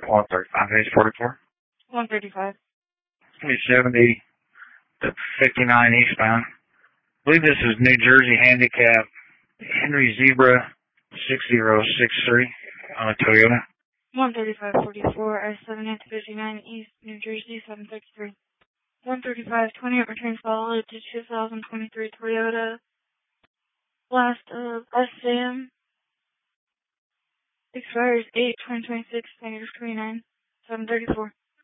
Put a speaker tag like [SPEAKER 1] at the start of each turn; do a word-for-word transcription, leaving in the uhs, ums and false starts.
[SPEAKER 1] one thirty-five, H forty-four.
[SPEAKER 2] one thirty-five.
[SPEAKER 1] three seventy to fifty-nine eastbound. I believe this is New Jersey Handicap Henry Zebra six zero six three on a Toyota.
[SPEAKER 2] one thirty-five forty-four, I seventy to fifty-nine East, New Jersey, seven thirty-three. one thirty-five twenty-eight, return followed to two thousand twenty-three Toyota. Last of S M. Expires eight twenty twenty-six, negative twenty-nine, seven thirty-four.